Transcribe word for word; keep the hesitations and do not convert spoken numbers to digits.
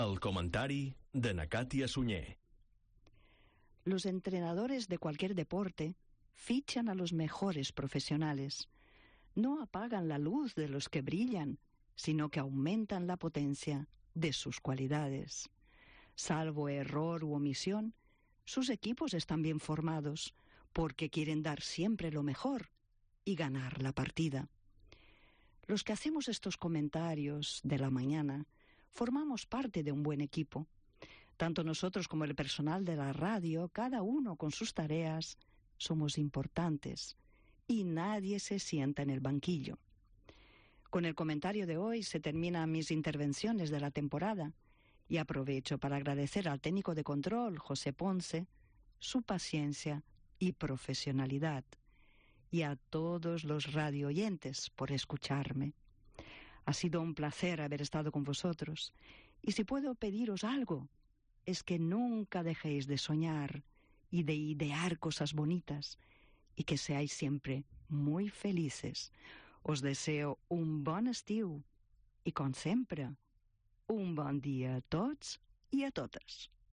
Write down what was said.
El comentari de na Katia Sunyer. Los entrenadores de cualquier deporte fichan a los mejores profesionales. No apagan la luz de los que brillan, sino que aumentan la potencia de sus cualidades. Salvo error u omisión, sus equipos están bien formados, porque quieren dar siempre lo mejor y ganar la partida. Los que hacemos estos comentarios de la mañana formamos parte de un buen equipo. Tanto nosotros como el personal de la radio, cada uno con sus tareas, somos importantes y nadie se sienta en el banquillo. Con el comentario de hoy se terminan mis intervenciones de la temporada y aprovecho para agradecer al técnico de control, José Ponce, su paciencia y profesionalidad, y a todos los radio oyentes por escucharme. Ha sido un placer haber estado con vosotros, y si puedo pediros algo, es que nunca dejéis de soñar y de idear cosas bonitas, y que seáis siempre muy felices. Os deseo un bon estiu, i com sempre, un bon dia a tots i a totes.